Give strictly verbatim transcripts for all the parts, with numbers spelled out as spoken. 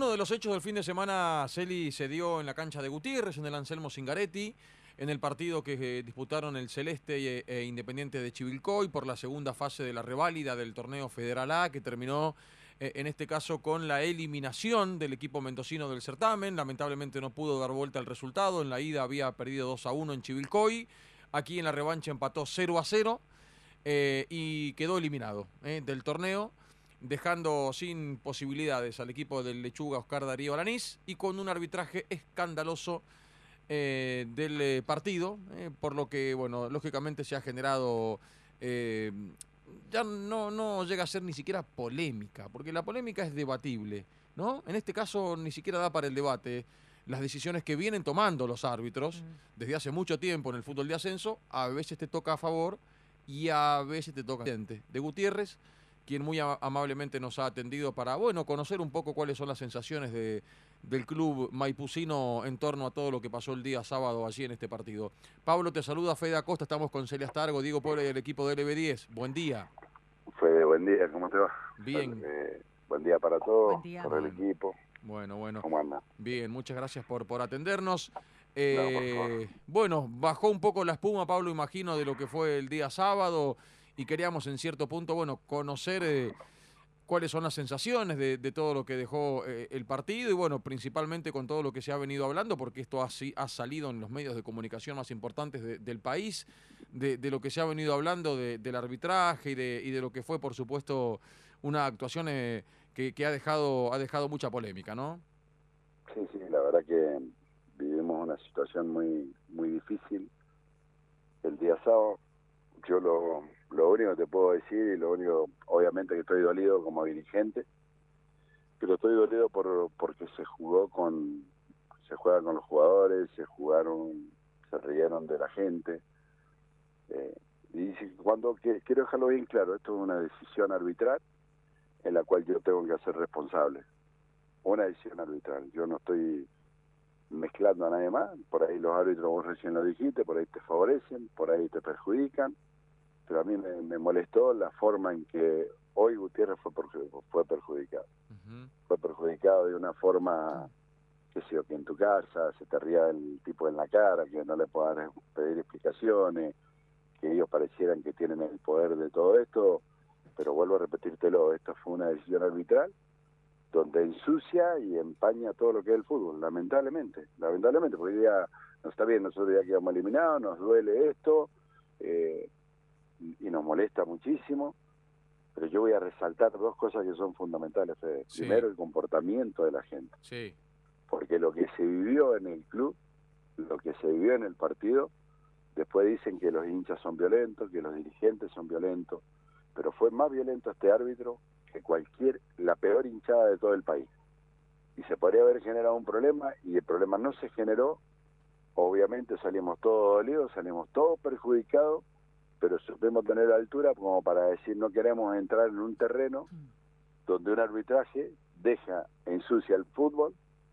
Uno de los hechos del fin de semana, Celi, se dio en la cancha de Gutiérrez, en el Anselmo Zingaretti, en el partido que eh, disputaron el Celeste e, e Independiente de Chivilcoy por la segunda fase de la reválida del torneo Federal A, que terminó eh, en este caso con la eliminación del equipo mendocino del certamen. Lamentablemente no pudo dar vuelta al resultado. En la ida había perdido dos a uno en Chivilcoy. Aquí en la revancha empató cero a cero eh, y quedó eliminado eh, del torneo, dejando sin posibilidades al equipo del Lechuga Oscar Darío Alanís y con un arbitraje escandaloso eh, del eh, partido, eh, por lo que, bueno, lógicamente se ha generado, eh, ya no, no llega a ser ni siquiera polémica, porque la polémica es debatible, ¿no? En este caso ni siquiera da para el debate. Las decisiones que vienen tomando los árbitros desde hace mucho tiempo en el fútbol de ascenso, a veces te toca a favor y a veces te toca de Gutiérrez, quien muy amablemente nos ha atendido para, bueno, conocer un poco cuáles son las sensaciones de, del club maipucino en torno a todo lo que pasó el día sábado allí en este partido. Pablo, te saluda Fede Acosta, estamos con Celia Stargo, Diego Puebla y el equipo de L B diez. Buen día. Fede, buen día, ¿cómo te va? Bien. Eh, buen día para todos, Buen día. para el Bueno, equipo. Bueno, bueno. ¿Cómo anda? Bien, muchas gracias por, por atendernos. No, por favor. Eh, bueno, bajó un poco la espuma, Pablo, imagino, de lo que fue el día sábado y queríamos en cierto punto, bueno, conocer eh, cuáles son las sensaciones de, de todo lo que dejó eh, el partido y, bueno, principalmente con todo lo que se ha venido hablando, porque esto así ha salido en los medios de comunicación más importantes de, del país, de, de lo que se ha venido hablando de, del arbitraje y de, y de lo que fue, por supuesto, una actuación eh, que, que ha dejado, ha dejado mucha polémica, ¿no? Sí, sí, la verdad que vivimos una situación muy muy difícil el día sábado. Yo lo, lo único que te puedo decir, y lo único, obviamente que estoy dolido como dirigente, pero estoy dolido por porque se jugó con, se juega con los jugadores, se jugaron, se rieron de la gente. Eh, y cuando, que, quiero dejarlo bien claro, esto es una decisión arbitral en la cual yo tengo que ser responsable. Una decisión arbitral. Yo no estoy mezclando a nadie más. Por ahí los árbitros, vos recién lo dijiste, por ahí te favorecen, por ahí te perjudican. Pero a mí me, me molestó la forma en que hoy Gutiérrez fue, fue perjudicado. Uh-huh. Fue perjudicado de una forma, qué sé yo, que en tu casa se te ría el tipo en la cara, que no le puedas pedir explicaciones, que ellos parecieran que tienen el poder de todo esto. Pero vuelvo a repetírtelo, esto fue una decisión arbitral donde ensucia y empaña todo lo que es el fútbol, lamentablemente, lamentablemente, porque hoy día no está bien, nosotros ya quedamos eliminados, nos duele esto, eh, y nos molesta muchísimo, pero yo voy a resaltar dos cosas que son fundamentales, Fede. Sí. Primero, el comportamiento de la gente, sí. Porque lo que se vivió en el club, lo que se vivió en el partido, después dicen que los hinchas son violentos, que los dirigentes son violentos, pero fue más violento este árbitro que cualquier, la peor hinchada de todo el país. Y se podría haber generado un problema, y el problema no se generó. Obviamente salimos todos dolidos, salimos todos perjudicados, pero supimos tener la altura como para decir no queremos entrar en un terreno donde un arbitraje deja, ensucia el fútbol,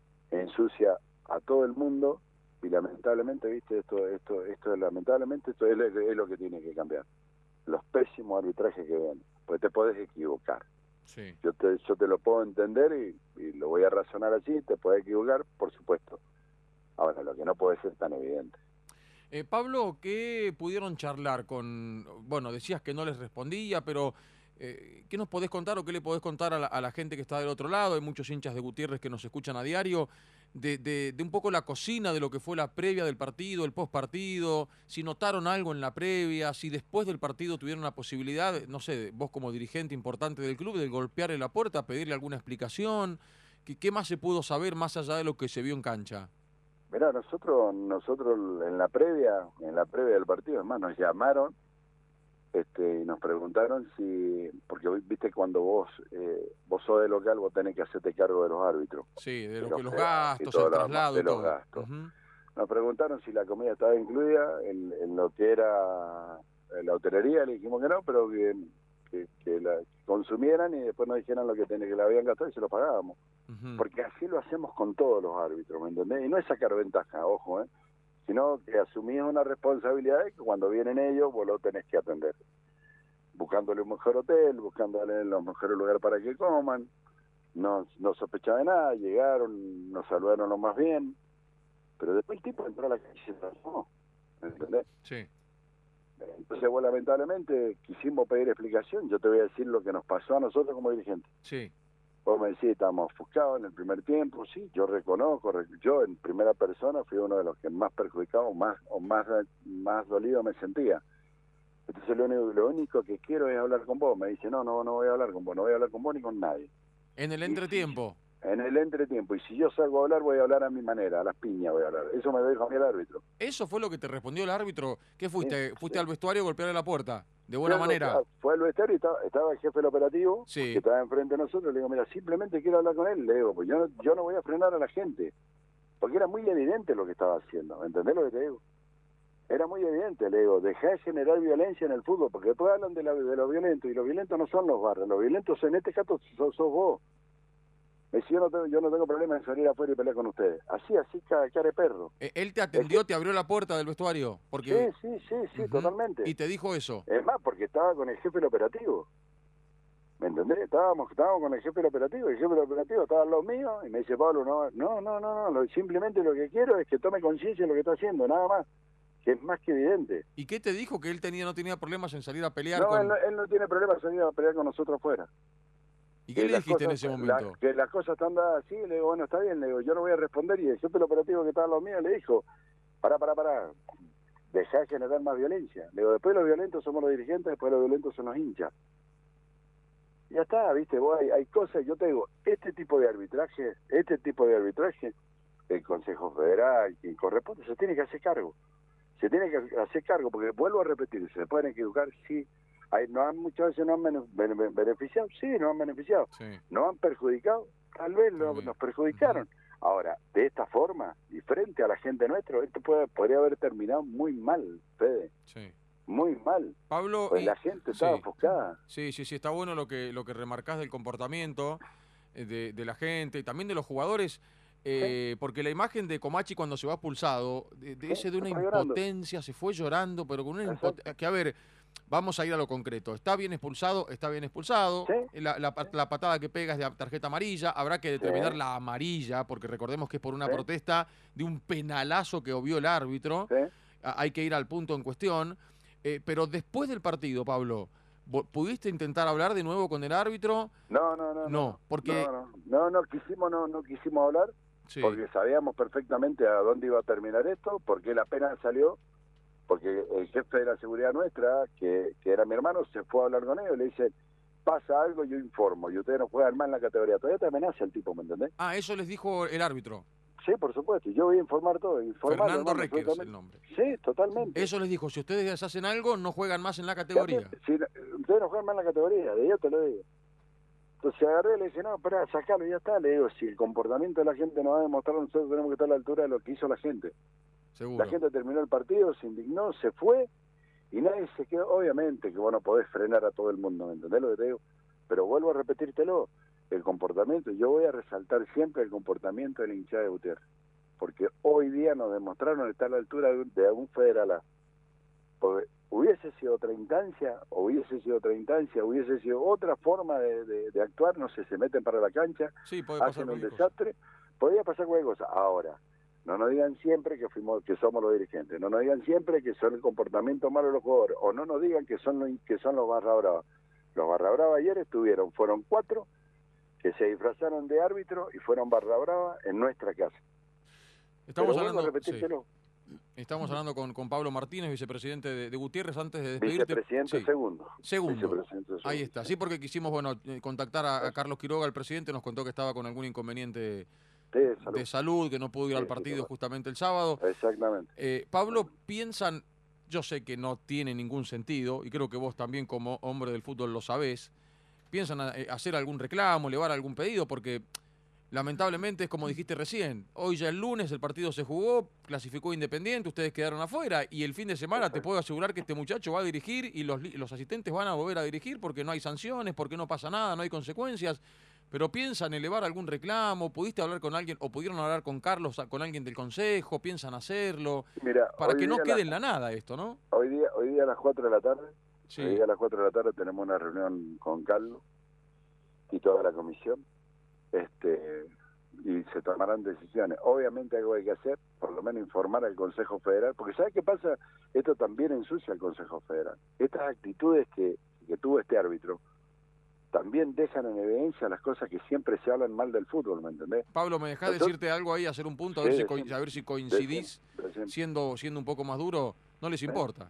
ensucia a todo el mundo, y lamentablemente, viste, esto, esto, esto lamentablemente esto es, es lo que tiene que cambiar. Los pésimos arbitrajes que ven, pues te podés equivocar. Sí. Yo te yo te lo puedo entender y, y lo voy a razonar así, te podés equivocar, por supuesto. Ahora, lo que no puede ser tan evidente. Eh, Pablo, ¿qué pudieron charlar con...? Bueno, decías que no les respondía, pero eh, ¿qué nos podés contar o qué le podés contar a la, a la gente que está del otro lado? Hay muchos hinchas de Gutiérrez que nos escuchan a diario, de, de, de un poco la cocina de lo que fue la previa del partido, el postpartido, si notaron algo en la previa, si después del partido tuvieron la posibilidad, no sé, vos como dirigente importante del club, de golpearle la puerta, pedirle alguna explicación. ¿Qué, qué más se pudo saber más allá de lo que se vio en cancha? Mirá, nosotros nosotros en la previa, en la previa del partido, además nos llamaron este, y nos preguntaron si, porque viste cuando vos eh, vos sos de local, vos tenés que hacerte cargo de los árbitros. Sí, de, lo de que los sea, gastos, el traslado, de los todo. gastos. Uh-huh. Nos preguntaron si la comida estaba incluida en, en lo que era la hotelería, le dijimos que no, pero que, que, que la consumieran y después nos dijeran lo que tenía, que la habían gastado y se lo pagábamos. Uh-huh. Porque así lo hacemos con todos los árbitros, ¿me entendés? Y no es sacar ventaja, ojo, ¿eh? Sino que asumís una responsabilidad y que cuando vienen ellos vos lo tenés que atender. Buscándole un mejor hotel, buscándole los mejores lugares para que coman. no, no sospechaba de nada, llegaron, nos saludaron lo más bien, pero después el tipo entró a la calle y se transformó, ¿entendés? Sí. Entonces, vos, lamentablemente, quisimos pedir explicación. Yo te voy a decir lo que nos pasó a nosotros como dirigentes. Sí. Vos me decís, estábamos ofuscados en el primer tiempo, sí, yo reconozco, yo en primera persona fui uno de los que más perjudicado, más o más, más dolido me sentía. Entonces lo único, lo único que quiero es hablar con vos. Me dice, no, no, no voy a hablar con vos, no voy a hablar con vos ni con nadie. En el Y entretiempo. si, en el entretiempo. Y si yo salgo a hablar, voy a hablar a mi manera, a las piñas voy a hablar. Eso me lo dijo a mí el árbitro. ¿Eso fue lo que te respondió el árbitro? ¿Qué fuiste? Sí, ¿Fuiste sí. al vestuario a golpearle la puerta? ¿De buena Fue manera? al, fue al vestuario y estaba, estaba el jefe del operativo, Sí. que estaba enfrente de nosotros. Le digo, mira, simplemente quiero hablar con él. Le digo, pues yo no, yo no voy a frenar a la gente. Porque era muy evidente lo que estaba haciendo. ¿Me entendés lo que te digo? Era muy evidente, le digo, dejá de generar violencia en el fútbol, porque después hablan de, la, de lo violento, y los violentos no son los barrios, los violentos en este caso sos, sos vos. Me dice, yo no, tengo, yo no tengo problema en salir afuera y pelear con ustedes. Así, así, cara, cara de perro. ¿Él te atendió, te abrió la puerta del vestuario? Porque... Sí, sí, sí, sí, uh-huh. totalmente. ¿Y te dijo eso? Es más, porque estaba con el jefe del operativo. ¿Me entendés? Estábamos, estábamos con el jefe del operativo, el jefe del operativo estaba al lado mío, y me dice, Pablo, no, no, no, no, no, simplemente lo que quiero es que tome conciencia de lo que está haciendo, nada más. Que es más que evidente. ¿Y qué te dijo? ¿Que él tenía no tenía problemas en salir a pelear no, con...? Él no, él no tiene problemas en salir a pelear con nosotros afuera. ¿Y qué que le dijiste cosas, en ese momento? La, que las cosas están dadas así, le digo, bueno, está bien, le digo, yo no voy a responder, y el jefe del operativo que estaba a los míos le dijo, pará, pará, pará, dejá de generar más violencia. Le digo, después los violentos somos los dirigentes, después los violentos son los hinchas. Ya está, viste, vos hay, hay cosas, yo te digo, este tipo de arbitraje, este tipo de arbitraje, el Consejo Federal, quien corresponde, se tiene que hacer cargo. Se tiene que hacer cargo, porque vuelvo a repetir, se pueden equivocar, sí. Hay, no han, muchas veces no han beneficiado, sí, no han beneficiado. Sí. No han perjudicado, tal vez lo, nos perjudicaron. Uh-huh. Ahora, de esta forma, y frente a la gente nuestra, esto puede, podría haber terminado muy mal, Fede. Sí. Muy mal. Pablo, pues y... la gente estaba sí. ofuscada. Sí, sí, sí, está bueno lo que, lo que remarcás del comportamiento de, de la gente y también de los jugadores. Eh, sí. Porque la imagen de Comachi cuando se va expulsado, de, de sí, ese de una impotencia, llorando. Se fue llorando, pero con una impotencia, que a ver, vamos a ir a lo concreto, está bien expulsado, está bien expulsado, sí. la, la, sí. la patada que pega es de tarjeta amarilla, habrá que determinar sí. la amarilla, porque recordemos que es por una sí. protesta de un penalazo que obvió el árbitro, sí. hay que ir al punto en cuestión, eh, pero después del partido, Pablo, ¿pudiste intentar hablar de nuevo con el árbitro? No, no, no. No, no porque... No, no, no, no quisimos, no, no quisimos hablar. Sí. Porque sabíamos perfectamente a dónde iba a terminar esto, porque la pena salió, porque el jefe de la seguridad nuestra, que, que era mi hermano, se fue a hablar con ellos y le dice, pasa algo, yo informo, y ustedes no juegan más en la categoría. Todavía te amenaza el tipo, ¿me entendés? Ah, eso les dijo el árbitro. Sí, por supuesto, yo voy a informar todo. Fernando Requer es el nombre. Sí, totalmente. Eso les dijo, si ustedes hacen algo, no juegan más en la categoría. Si, ustedes no juegan más en la categoría, de yo te lo digo. Entonces agarré y le dije, no, espera, sacalo y ya está. Le digo, si el comportamiento de la gente nos va a demostrar, nosotros tenemos que estar a la altura de lo que hizo la gente. Seguro. La gente terminó el partido, se indignó, se fue, y nadie se quedó. Obviamente que vos no podés frenar a todo el mundo, ¿me entendés lo que te digo? Pero vuelvo a repetírtelo, el comportamiento, yo voy a resaltar siempre el comportamiento de la hinchada de Gutiérrez, porque hoy día nos demostraron estar a la altura de un, de un federal A. Porque hubiese sido otra instancia, hubiese sido otra instancia, hubiese sido otra forma de, de, de actuar, no sé, se meten para la cancha, sí, hacen un desastre, cosa. Podría pasar cualquier cosa. Ahora, no nos digan siempre que fuimos, que somos los dirigentes, no nos digan siempre que son el comportamiento malo de los jugadores, o no nos digan que son los, que son los barra brava. Los barra brava ayer estuvieron, fueron cuatro que se disfrazaron de árbitro y fueron barra brava en nuestra casa. Estamos Pero hablando, sí. Estamos hablando con, con Pablo Martínez, vicepresidente de, de Gutiérrez, antes de despedirte. Vicepresidente sí. segundo. Segundo. Vicepresidente segundo. Ahí está. Sí, porque quisimos, bueno, contactar a, a Carlos Quiroga, el presidente, nos contó que estaba con algún inconveniente de salud, de salud que no pudo ir sí, al partido sí, justamente el sábado. Exactamente. Eh, Pablo, piensan, yo sé que no tiene ningún sentido, y creo que vos también como hombre del fútbol lo sabés, piensan a, a hacer algún reclamo, elevar algún pedido, porque... Lamentablemente es como dijiste recién, hoy ya el lunes el partido se jugó, clasificó Independiente, ustedes quedaron afuera y el fin de semana te puedo asegurar que este muchacho va a dirigir y los, los asistentes van a volver a dirigir porque no hay sanciones, porque no pasa nada, no hay consecuencias, pero piensan elevar algún reclamo, pudiste hablar con alguien o pudieron hablar con Carlos, con alguien del consejo, piensan hacerlo, Mira, para que no quede la, en la nada esto, ¿no? Hoy día, hoy día a las cuatro de la tarde, sí. hoy día a las cuatro de la tarde tenemos una reunión con Carlos y toda la comisión. este y se tomarán decisiones. Obviamente algo hay que hacer, por lo menos informar al Consejo Federal, porque ¿sabes qué pasa? Esto también ensucia al Consejo Federal. Estas actitudes que, que tuvo este árbitro también dejan en evidencia las cosas que siempre se hablan mal del fútbol, ¿me entendés? Pablo, ¿me dejás Entonces, decirte algo ahí, hacer un punto, a sí, ver si, decime, a ver si coincidís decime, decime. siendo siendo un poco más duro? No les importa.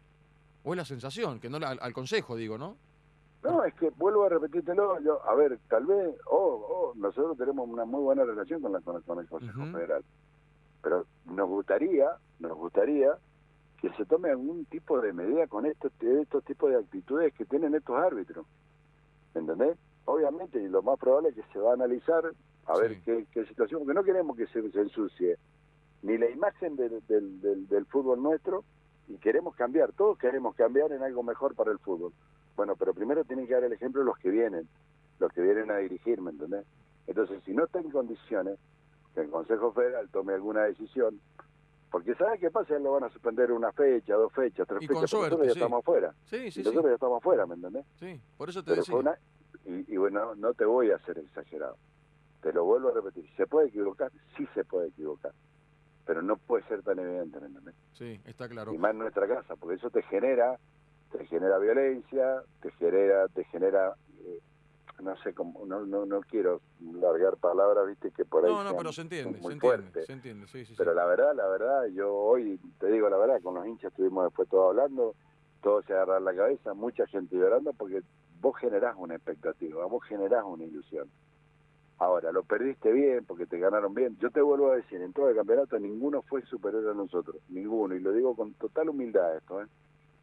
O es la sensación, que no la, al, al Consejo digo, ¿no? No, es que vuelvo a repetírtelo, yo, a ver, tal vez, oh, oh, nosotros tenemos una muy buena relación con, la, con, el, con el Consejo uh-huh. Federal, pero nos gustaría, nos gustaría que se tome algún tipo de medida con estos, estos tipos de actitudes que tienen estos árbitros, ¿entendés? Obviamente, y lo más probable es que se va a analizar, a sí. ver qué, qué situación, porque no queremos que se, se ensucie ni la imagen del, del, del, del fútbol nuestro, y queremos cambiar, todos queremos cambiar en algo mejor para el fútbol. Bueno, pero primero tienen que dar el ejemplo los que vienen, los que vienen a dirigir, ¿me entendés? Entonces, si no está en condiciones, que el Consejo Federal tome alguna decisión, porque ¿sabes qué pasa? Lo van a suspender una fecha, dos fechas, tres y fechas, suerte, nosotros ya sí. estamos afuera. Sí, sí, y nosotros sí. ya estamos afuera, ¿me entendés? Sí, por eso te pero decía. Fue una, y, y bueno, no te voy a hacer exagerado. Te lo vuelvo a repetir. ¿Se puede equivocar? Sí se puede equivocar. Pero no puede ser tan evidente, ¿me entendés? Sí, está claro. Y más en nuestra casa, porque eso te genera... te genera violencia, te genera, te genera, eh, no sé cómo, no, no, no quiero largar palabras, viste, que por ahí no, no, pero se entiende, muy se fuerte. entiende, se entiende, sí, sí, pero sí. la verdad, la verdad, yo hoy te digo la verdad, con los hinchas estuvimos después todos hablando, todos se agarran la cabeza, mucha gente llorando, porque vos generás una expectativa, vos generás una ilusión. Ahora, lo perdiste bien, porque te ganaron bien. Yo te vuelvo a decir, en todo el campeonato ninguno fue superior a nosotros, ninguno, y lo digo con total humildad esto, ¿eh?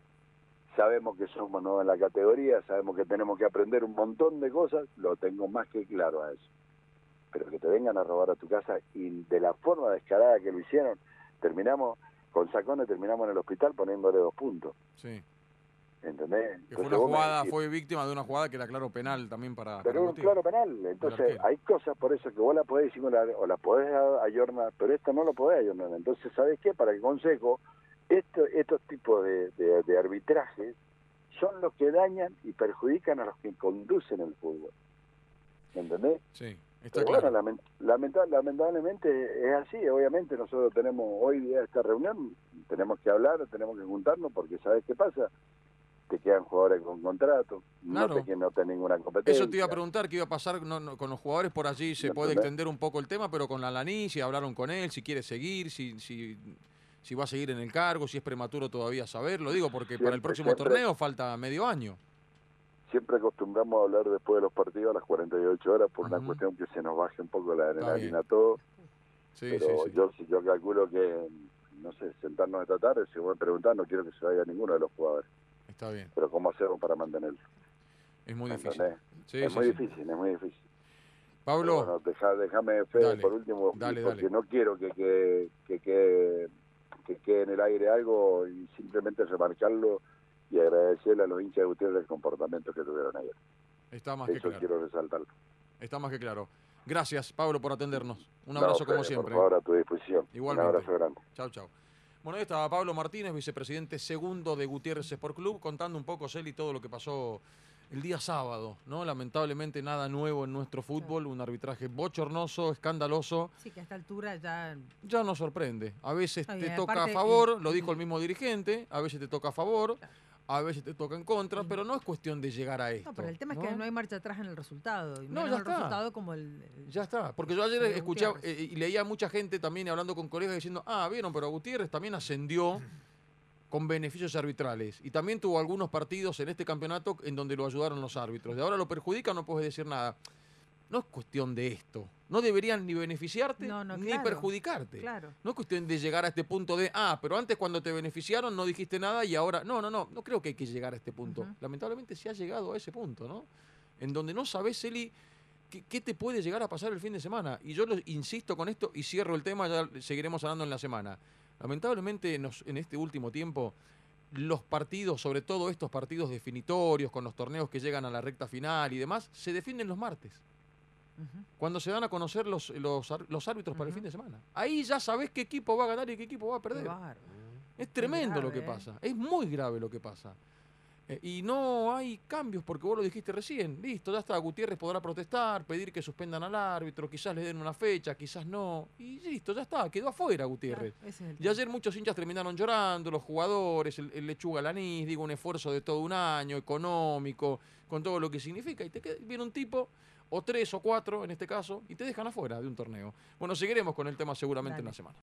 Sabemos que somos nuevos en la categoría, sabemos que tenemos que aprender un montón de cosas, lo tengo más que claro a eso. Pero que te vengan a robar a tu casa y de la forma descarada que lo hicieron, terminamos, con Sacones terminamos en el hospital poniéndole dos puntos. Sí. ¿Entendés? Que fue una jugada, decís, fue víctima de una jugada que era claro penal también para... Pero un claro penal, entonces hay cosas por eso que vos la podés decir o la podés ayornar, pero esta no lo podés ayornar. Entonces, ¿sabés qué? Para el Consejo... Esto, estos tipos de, de, de arbitrajes son los que dañan y perjudican a los que conducen el fútbol. ¿Me entendés? Sí, está Pero claro. Bueno, lament, lamenta, lamentablemente es así. Obviamente nosotros tenemos hoy día esta reunión, tenemos que hablar, tenemos que juntarnos, porque ¿sabes qué pasa? Te quedan jugadores con contrato, claro. no te no tenés ninguna competencia. Eso te iba a preguntar, ¿qué iba a pasar no, no, con los jugadores por allí? Se ¿Me puede entendés? extender un poco el tema, pero con Alaní, si hablaron con él, si quiere seguir, si... si... si va a seguir en el cargo, si es prematuro todavía saberlo, digo, porque siempre, para el próximo siempre, torneo falta medio año. Siempre acostumbramos a hablar después de los partidos a las cuarenta y ocho horas por uh-huh. una cuestión que se nos baje un poco la adrenalina a todo. Sí, pero sí, sí. yo yo calculo que, no sé, sentarnos esta tarde, si voy a preguntar, no quiero que se vaya ninguno de los jugadores. Está bien. Pero ¿cómo hacemos para mantenerlo? Es muy difícil. Sí, es sí, muy sí. difícil, es muy difícil. Pablo. Pero bueno, deja, déjame, Fede, dale, por último, dale, porque dale. no quiero que quede... Que, que, que quede en el aire algo y simplemente remarcarlo y agradecerle a los hinchas de Gutiérrez el comportamiento que tuvieron ayer. Está más Eso que claro. quiero resaltarlo. Está más que claro. Gracias, Pablo, por atendernos. Un no, abrazo Fede, como siempre. Por favor, a tu disposición. Igualmente. Un abrazo grande. Chau, chau. Bueno, ahí estaba Pablo Martínez, vicepresidente segundo de Gutiérrez Sport Club, contando un poco, Celi, todo lo que pasó el día sábado, ¿no? Lamentablemente nada nuevo en nuestro fútbol, un arbitraje bochornoso, escandaloso. Sí, que a esta altura ya... Ya nos sorprende. A veces Ay, te aparte, toca a favor, el... lo dijo el mismo dirigente, a veces te toca a favor, claro. a veces te toca en contra, pero no es cuestión de llegar a esto. No, pero el tema ¿no? es que no hay marcha atrás en el resultado. Y no, menos ya el está. resultado como el, el... Ya está. Porque yo ayer escuchaba eh, y leía a mucha gente también hablando con colegas diciendo, ah, vieron, pero Gutiérrez también ascendió con beneficios arbitrales. Y también tuvo algunos partidos en este campeonato en donde lo ayudaron los árbitros. De ahora lo perjudica, no puedes decir nada. No es cuestión de esto. No deberían ni beneficiarte no, no, ni claro, perjudicarte. Claro. No es cuestión de llegar a este punto de, ah, pero antes cuando te beneficiaron no dijiste nada y ahora... No, no, no. No creo que hay que llegar a este punto. Uh-huh. Lamentablemente se ha llegado a ese punto, ¿no? En donde no sabes, Eli, qué, qué te puede llegar a pasar el fin de semana. Y yo lo, insisto con esto y cierro el tema, ya seguiremos hablando en la semana. Lamentablemente nos, en este último tiempo... los partidos, sobre todo estos partidos definitorios, con los torneos que llegan a la recta final y demás, se definen los martes. Uh-huh. Cuando se dan a conocer los, los, los árbitros uh-huh. para el fin de semana. Ahí ya sabés qué equipo va a ganar y qué equipo va a perder. Claro. Es tremendo grave, lo que ¿eh? pasa. Es muy grave lo que pasa. Eh, y no hay cambios, porque vos lo dijiste recién. Listo, ya está. Gutiérrez podrá protestar, pedir que suspendan al árbitro, quizás le den una fecha, quizás no. Y listo, ya está. Quedó afuera Gutiérrez. Claro, ese es el Y tema. ayer muchos hinchas terminaron llorando, los jugadores, el, el Lechuga Lanís, digo, un esfuerzo de todo un año, económico, con todo lo que significa. Y te queda, viene un tipo, o tres o cuatro en este caso, y te dejan afuera de un torneo. Bueno, seguiremos con el tema seguramente en Dale. la semana.